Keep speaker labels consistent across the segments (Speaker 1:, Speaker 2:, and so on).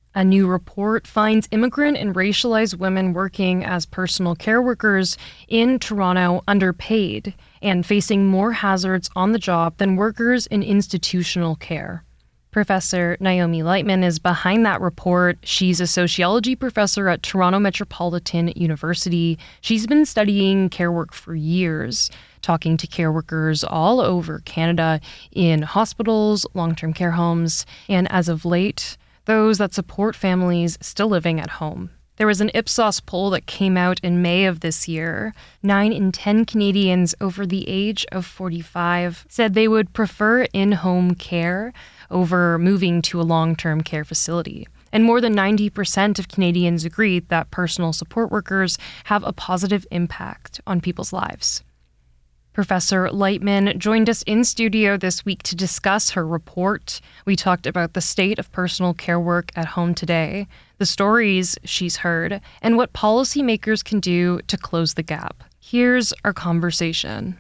Speaker 1: A new report finds immigrant and racialized women working as personal care workers in Toronto underpaid and facing more hazards on the job than workers in institutional care. Professor Naomi Lightman is behind that report. She's a sociology professor at Toronto Metropolitan University. She's been studying care work for years, talking to care workers all over Canada in hospitals, long-term care homes, and as of late, those that support families still living at home. There was an Ipsos poll that came out in May of this year. 9 in 10 Canadians over the age of 45 said they would prefer in-home care over moving to a long-term care facility. And more than 90% of Canadians agreed that personal support workers have a positive impact on people's lives. Professor Lightman joined us in studio this week to discuss her report. We talked about the state of personal care work at home today, the stories she's heard, and what policymakers can do to close the gap. Here's our conversation.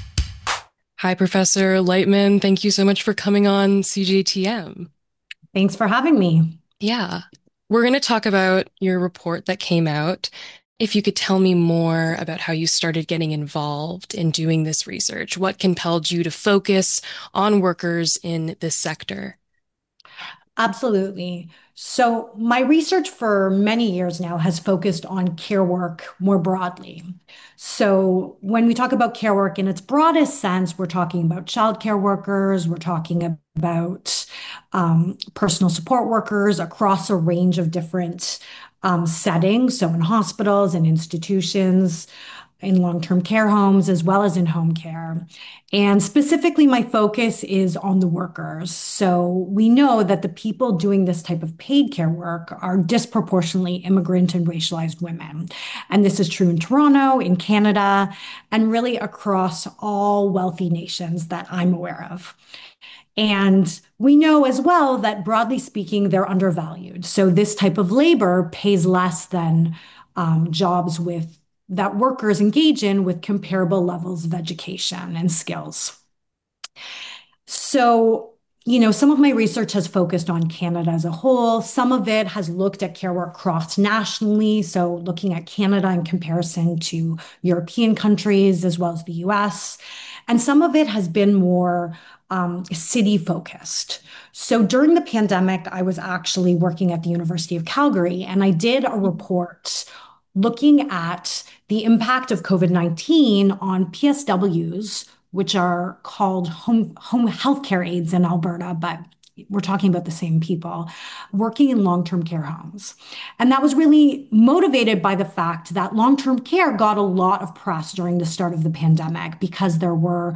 Speaker 1: Hi, Professor Lightman. Thank you so much for coming on CJTM.
Speaker 2: Thanks for having me.
Speaker 1: Yeah. We're going to talk about your report that came out. If you could tell me more about how you started getting involved in doing this research, what compelled you to focus on workers in this sector?
Speaker 2: Absolutely. So, my research for many years now has focused on care work more broadly. So, when we talk about care work in its broadest sense, we're talking about childcare workers, we're talking about personal support workers across a range of different settings. So, in hospitals and institutions, in long-term care homes, as well as in home care. And specifically, my focus is on the workers. So we know that the people doing this type of paid care work are disproportionately immigrant and racialized women. And this is true in Toronto, in Canada, and really across all wealthy nations that I'm aware of. And we know as well that broadly speaking, they're undervalued. So this type of labor pays less than jobs with that workers engage in with comparable levels of education and skills. So, some of my research has focused on Canada as a whole. Some of it has looked at care work cross nationally. So, looking at Canada in comparison to European countries as well as the US. And some of it has been more city focused. So, during the pandemic, I was actually working at the University of Calgary and I did a report looking at the impact of COVID-19 on PSWs, which are called home healthcare aides in Alberta, but we're talking about the same people working in long-term care homes. And that was really motivated by the fact that long-term care got a lot of press during the start of the pandemic because there were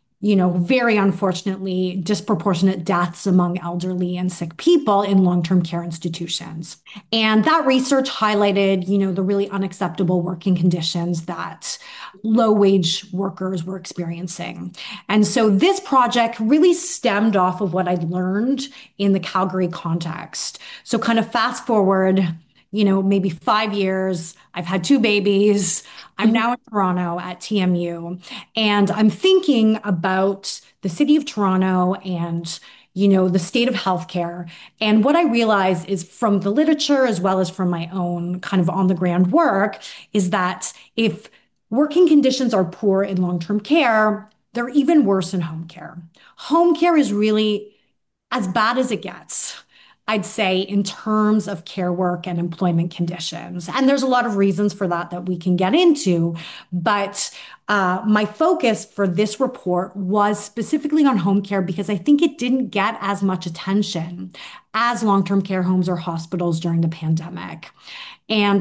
Speaker 2: very unfortunately, disproportionate deaths among elderly and sick people in long-term care institutions. And that research highlighted, the really unacceptable working conditions that low-wage workers were experiencing. And so this project really stemmed off of what I'd learned in the Calgary context. So kind of fast forward, maybe 5 years, I've had two babies. I'm now in Toronto at TMU, and I'm thinking about the city of Toronto and the state of healthcare. And what I realize is from the literature as well as from my own kind of on the ground work is that if working conditions are poor in long-term care, they're even worse in home care. Home care is really as bad as it gets. I'd say, in terms of care work and employment conditions. And there's a lot of reasons for that that we can get into. But my focus for this report was specifically on home care because I think it didn't get as much attention as long-term care homes or hospitals during the pandemic. And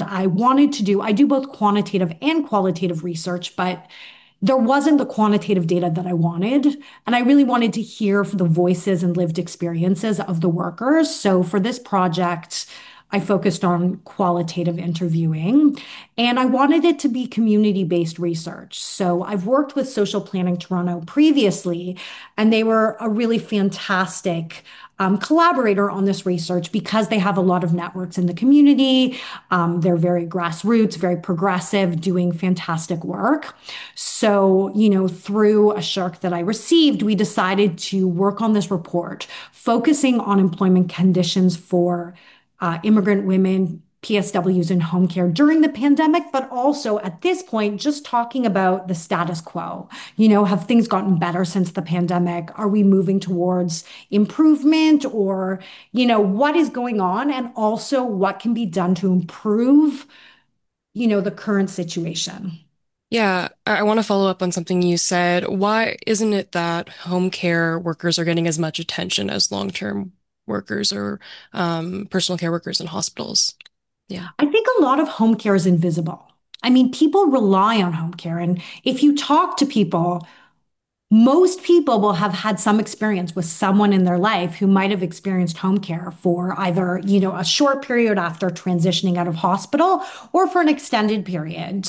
Speaker 2: I do both quantitative and qualitative research, but there wasn't the quantitative data that I wanted. And I really wanted to hear the voices and lived experiences of the workers. So for this project, I focused on qualitative interviewing and I wanted it to be community-based research. So I've worked with Social Planning Toronto previously, and they were a really fantastic collaborator on this research because they have a lot of networks in the community. They're very grassroots, very progressive, doing fantastic work. So, through a SHERC that I received, we decided to work on this report, focusing on employment conditions for immigrant women, PSWs in home care during the pandemic, but also at this point, just talking about the status quo. Have things gotten better since the pandemic? Are we moving towards improvement or, what is going on? And also what can be done to improve, the current situation.
Speaker 3: Yeah, I want to follow up on something you said. Why isn't it that home care workers are getting as much attention as long-term workers or personal care workers in hospitals? Yeah.
Speaker 2: I think a lot of home care is invisible. I mean, people rely on home care. And if you talk to people, most people will have had some experience with someone in their life who might have experienced home care for either, a short period after transitioning out of hospital or for an extended period.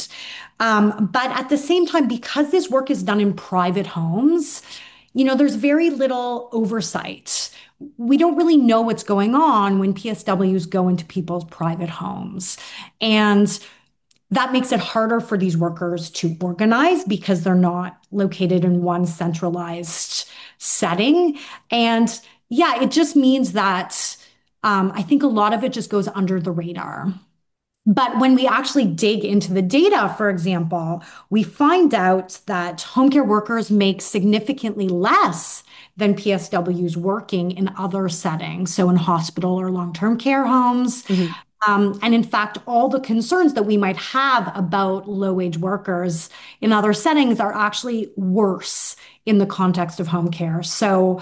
Speaker 2: But at the same time, because this work is done in private homes, there's very little oversight. We don't really know what's going on when PSWs go into people's private homes. And that makes it harder for these workers to organize because they're not located in one centralized setting. And yeah, it just means that I think a lot of it just goes under the radar. But when we actually dig into the data, for example, we find out that home care workers make significantly less than PSWs working in other settings, so in hospital or long-term care homes.
Speaker 3: Hmm.
Speaker 2: And in fact, all the concerns that we might have about low-wage workers in other settings are actually worse in the context of home care. So,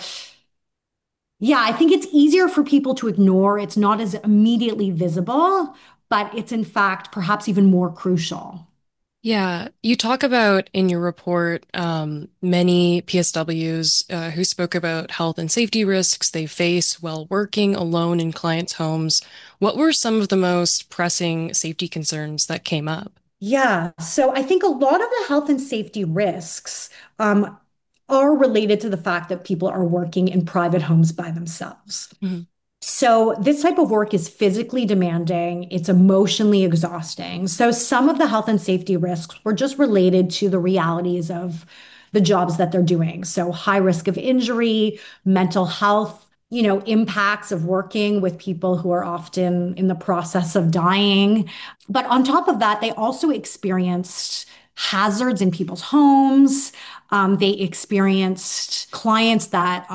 Speaker 2: yeah, I think it's easier for people to ignore. It's not as immediately visible, but it's in fact perhaps even more crucial.
Speaker 3: Yeah, you talk about in your report many PSWs who spoke about health and safety risks they face while working alone in clients' homes. What were some of the most pressing safety concerns that came up?
Speaker 2: Yeah, so I think a lot of the health and safety risks are related to the fact that people are working in private homes by themselves.
Speaker 3: Mhm.
Speaker 2: So, this type of work is physically demanding, it's emotionally exhausting. So, some of the health and safety risks were just related to the realities of the jobs that they're doing. So, high risk of injury, mental health, impacts of working with people who are often in the process of dying. But on top of that, they also experienced hazards in people's homes. They experienced clients that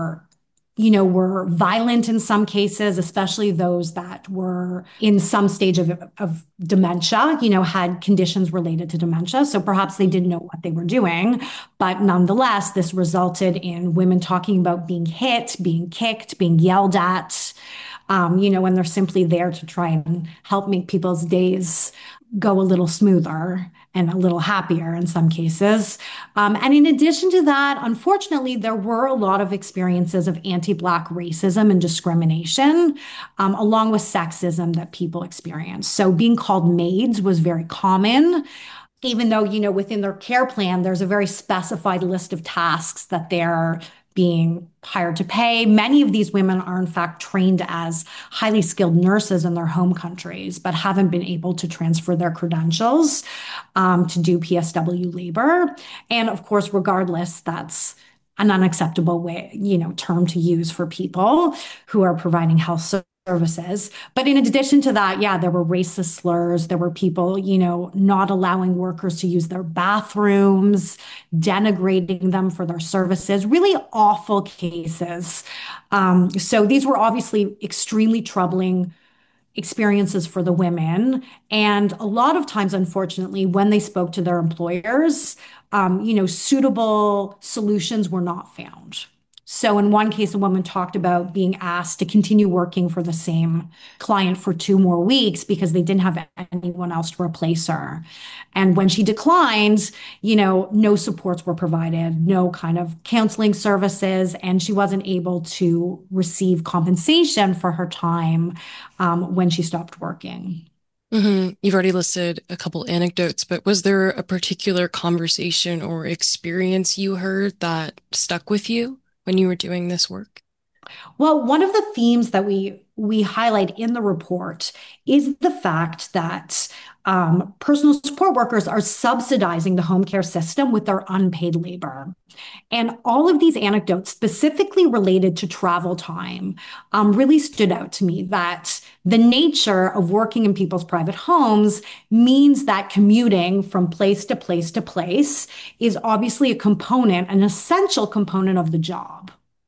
Speaker 2: were violent in some cases, especially those that were in some stage of dementia, had conditions related to dementia. So perhaps they didn't know what they were doing. But nonetheless, this resulted in women talking about being hit, being kicked, being yelled at, when they're simply there to try and help make people's days go a little smoother and a little happier in some cases. And in addition to that, unfortunately, there were a lot of experiences of anti-Black racism and discrimination, along with sexism that people experience. So being called maids was very common even though, within their care plan, there's a very specified list of tasks that they're being hired to pay. Many of these women are, in fact, trained as highly skilled nurses in their home countries, but haven't been able to transfer their credentials to do PSW labor. And of course, regardless, that's an unacceptable way, term to use for people who are providing health services. But in addition to that, yeah, there were racist slurs. There were people, not allowing workers to use their bathrooms, denigrating them for their services, really awful cases. So these were obviously extremely troubling experiences for the women. And a lot of times, unfortunately, when they spoke to their employers, suitable solutions were not found. So in one case, a woman talked about being asked to continue working for the same client for 2 more weeks because they didn't have anyone else to replace her. And when she declined, no supports were provided, no kind of counseling services, and she wasn't able to receive compensation for her time when she stopped working.
Speaker 3: You've already listed a couple anecdotes, but was there a particular conversation or experience you heard that stuck with you when you were doing this work?
Speaker 2: Well, one of the themes that we highlight in the report is the fact that personal support workers are subsidizing the home care system with their unpaid labor. And all of these anecdotes, specifically related to travel time, really stood out to me that the nature of working in people's private homes means that commuting from place to place to place is obviously a component, an essential component of the job.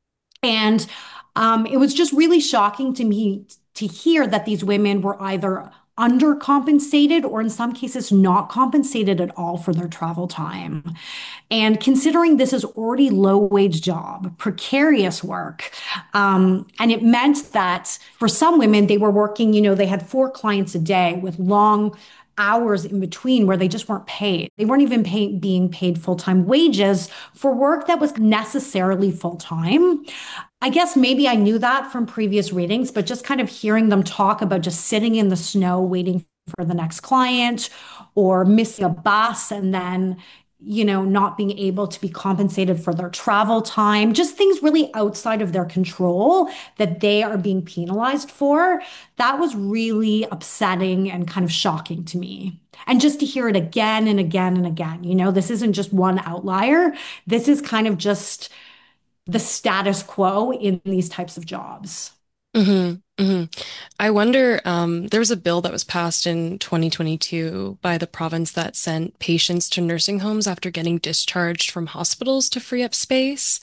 Speaker 2: And it was just really shocking to me to hear that these women were either undercompensated or in some cases not compensated at all for their travel time. And considering this is already low wage job, precarious work, and it meant that for some women, they were working, they had 4 clients a day with long hours in between where they just weren't paid. They weren't even being paid full-time wages for work that was necessarily full-time. I guess maybe I knew that from previous readings, but just kind of hearing them talk about just sitting in the snow waiting for the next client or missing a bus and then not being able to be compensated for their travel time, just things really outside of their control that they are being penalized for. That was really upsetting and kind of shocking to me. And just to hear it again and again and again, this isn't just one outlier. This is kind of just the status quo in these types of jobs.
Speaker 3: hmm hmm I wonder, there was a bill that was passed in 2022 by the province that sent patients to nursing homes after getting discharged from hospitals to free up space.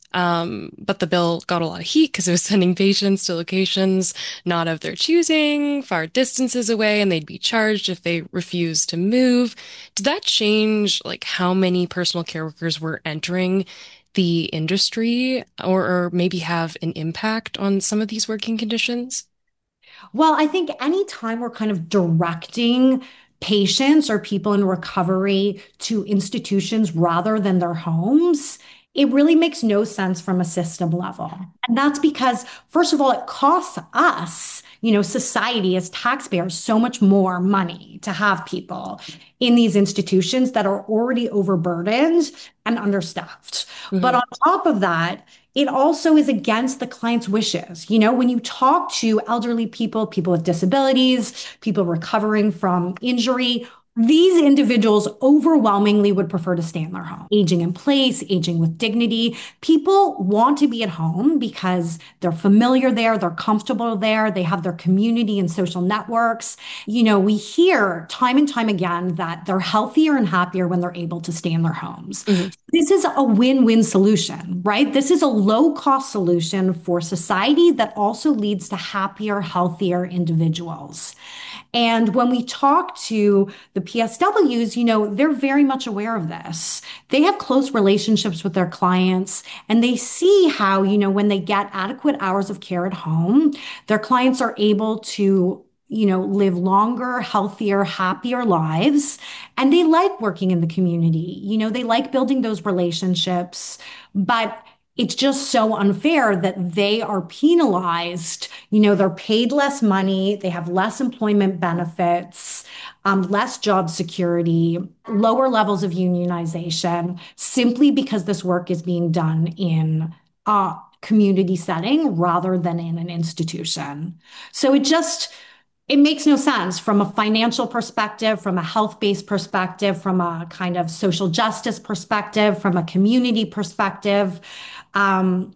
Speaker 3: But the bill got a lot of heat because it was sending patients to locations not of their choosing, far distances away, and they'd be charged if they refused to move. Did that change like how many personal care workers were entering the industry or maybe have an impact on some of these working conditions?
Speaker 2: Well, I think anytime we're kind of directing patients or people in recovery to institutions rather than their homes, it really makes no sense from a system level. And that's because, first of all, it costs us, society as taxpayers, so much more money to have people in these institutions that are already overburdened and understaffed. But
Speaker 3: hmm
Speaker 2: on top of that, it also is against the client's wishes. When you talk to elderly people, people with disabilities, people recovering from injury, these individuals overwhelmingly would prefer to stay in their home, aging in place, aging with dignity. People want to be at home because they're familiar there, they're comfortable there, they have their community and social networks. We hear time and time again that they're healthier and happier when they're able to stay in their homes.
Speaker 3: hmm
Speaker 2: This is a win-win solution, right? This is a low-cost solution for society that also leads to happier, healthier individuals. And when we talk to the PSWs, they're very much aware of this. They have close relationships with their clients and they see how, when they get adequate hours of care at home, their clients are able to live longer, healthier, happier lives. And they like working in the community. They like building those relationships, but it's just so unfair that they are penalized. They're paid less money, they have less employment benefits, less job security, lower levels of unionization, simply because this work is being done in a community setting rather than in an institution. So it makes no sense from a financial perspective, from a health-based perspective, from a kind of social justice perspective, from a community perspective. Um,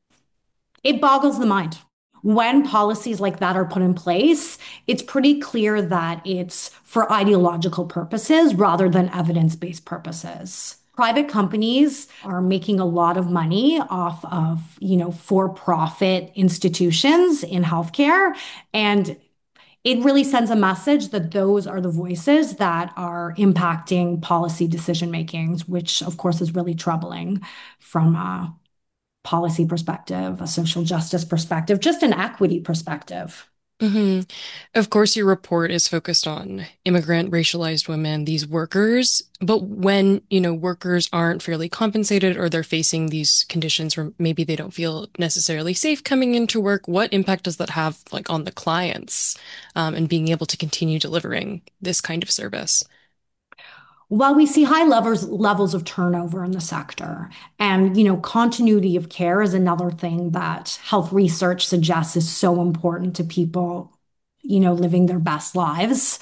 Speaker 2: it boggles the mind. When policies like that are put in place, it's pretty clear that it's for ideological purposes rather than evidence-based purposes. Private companies are making a lot of money off of, for-profit institutions in healthcare. And it really sends a message that those are the voices that are impacting policy decision makings, which of course is really troubling from a policy perspective, a social justice perspective, just an equity perspective.
Speaker 3: hmm Of course, your report is focused on immigrant, racialized women, these workers. But when, workers aren't fairly compensated or they're facing these conditions where maybe they don't feel necessarily safe coming into work, what impact does that have like on the clients, and being able to continue delivering this kind of service?
Speaker 2: While we see high levels of turnover in the sector, and continuity of care is another thing that health research suggests is so important to people living their best lives.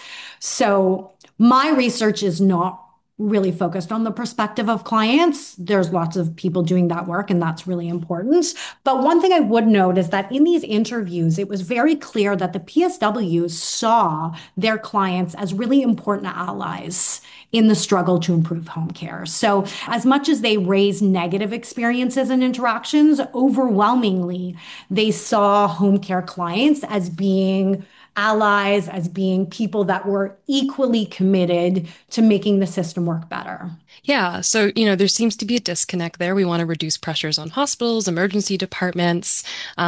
Speaker 2: So my research is not really focused on the perspective of clients. There's lots of people doing that work, and that's really important. But one thing I would note is that in these interviews, it was very clear that the PSWs saw their clients as really important allies in the struggle to improve home care. So, as much as they raised negative experiences and interactions, overwhelmingly, they saw home care clients as being allies, as being people that were equally committed to making the system work better.
Speaker 3: Yeah, so, there seems to be a disconnect there. We want to reduce pressures on hospitals, emergency departments.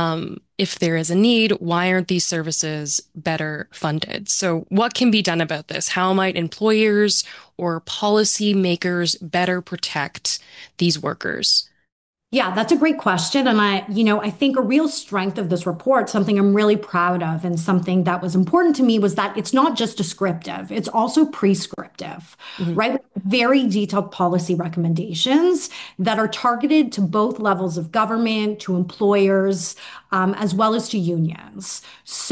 Speaker 3: If there is a need, why aren't these services better funded? So, what can be done about this? How might employers or policymakers better protect these workers?
Speaker 2: Yeah, that's a great question. And I think a real strength of this report, something I'm really proud of, and something that was important to me was that it's not just descriptive, it's also prescriptive,
Speaker 3: Mhm.
Speaker 2: right? Very detailed policy recommendations that are targeted to both levels of government, to employers, as well as to unions.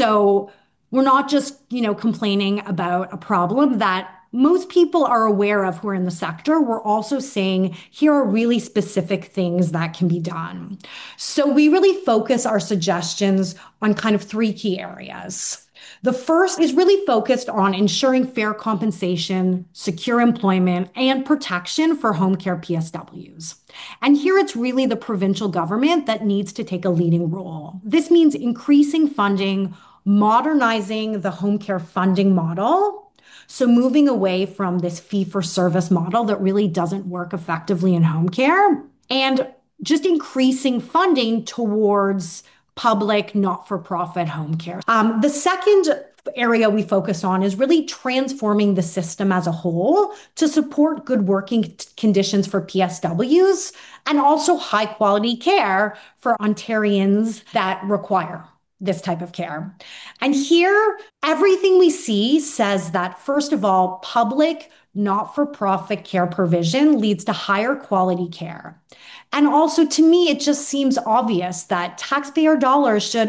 Speaker 2: So we're not just, complaining about a problem that most people are aware of who are in the sector. We're also saying here are really specific things that can be done. So we really focus our suggestions on kind of three key areas. The first is really focused on ensuring fair compensation, secure employment, and protection for home care PSWs. And here it's really the provincial government that needs to take a leading role. This means increasing funding, modernizing the home care funding model, so moving away from this fee for service model that really doesn't work effectively in home care, and just increasing funding towards public, not for profit home care. The second area we focus on is really transforming the system as a whole to support good working conditions for PSWs and also high quality care for Ontarians that require this type of care. And here, everything we see says that, first of all, public, not for profit care provision leads to higher quality care. And also, to me, it just seems obvious that taxpayer dollars should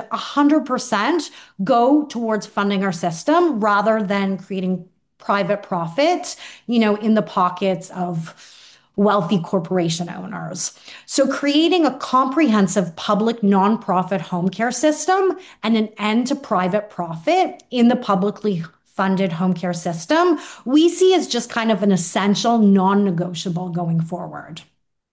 Speaker 2: 100% go towards funding our system rather than creating private profit, in the pockets of wealthy corporation owners. So creating a comprehensive public nonprofit home care system and an end to private profit in the publicly funded home care system, we see as just kind of an essential non-negotiable going forward.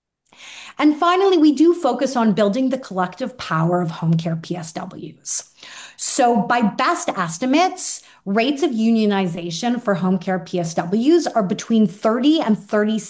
Speaker 2: And finally, we do focus on building the collective power of home care PSWs. So by best estimates, rates of unionization for home care PSWs are between 30 and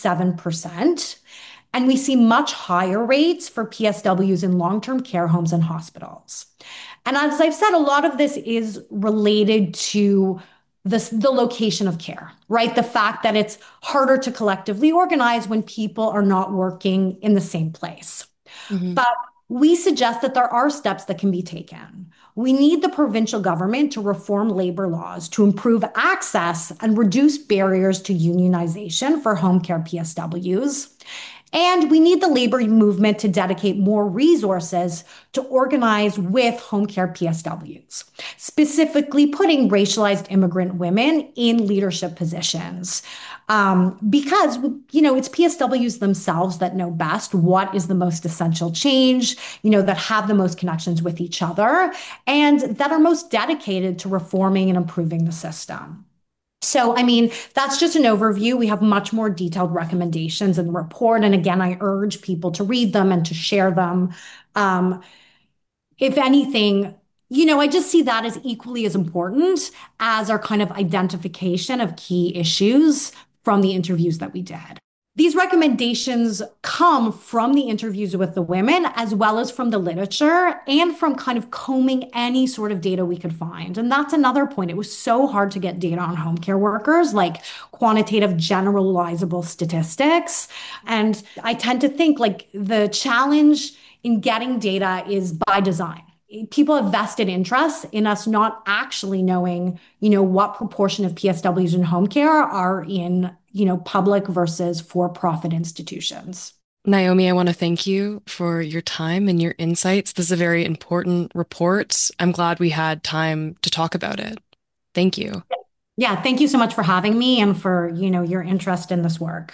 Speaker 2: 37%. And we see much higher rates for PSWs in long-term care homes and hospitals. And as I've said, a lot of this is related to the location of care, right? The fact that it's harder to collectively organize when people are not working in the same place.
Speaker 3: Mhm.
Speaker 2: But we suggest that there are steps that can be taken. We need the provincial government to reform labor laws to improve access and reduce barriers to unionization for home care PSWs. And we need the labor movement to dedicate more resources to organize with home care PSWs, specifically putting racialized immigrant women in leadership positions. Because, it's PSWs themselves that know best what is the most essential change, that have the most connections with each other, and that are most dedicated to reforming and improving the system. So, that's just an overview. We have much more detailed recommendations in the report. And again, I urge people to read them and to share them. Um, if anything, I just see that as equally as important as our kind of identification of key issues from the interviews that we did. These recommendations come from the interviews with the women, as well as from the literature and from kind of combing any sort of data we could find. And that's another point. It was so hard to get data on home care workers, like quantitative, generalizable statistics. And I tend to think like the challenge in getting data is by design. People have vested interest in us not actually knowing, what proportion of PSWs in home care are in, public versus for-profit institutions.
Speaker 3: Naomi, I want to thank you for your time and your insights. This is a very important report. I'm glad we had time to talk about it. Thank you.
Speaker 2: Yeah, thank you so much for having me and for, your interest in this work.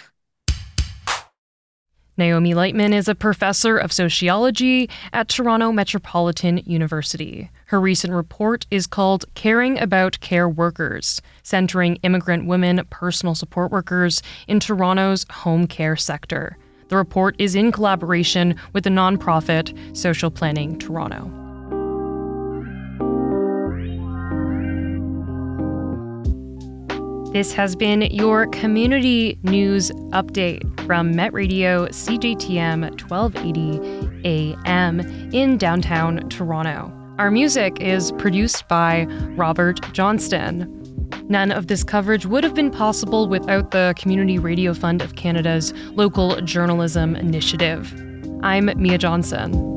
Speaker 1: Naomi Lightman is a professor of sociology at Toronto Metropolitan University. Her recent report is called Caring About Care Workers, Centering Immigrant Women Personal Support Workers in Toronto's Home Care Sector. The report is in collaboration with the nonprofit Social Planning Toronto. This has been your community news update from Met Radio CJTM 1280 AM in downtown Toronto. Our music is produced by Robert Johnston. None of this coverage would have been possible without the Community Radio Fund of Canada's Local Journalism Initiative. I'm Mia Johnson.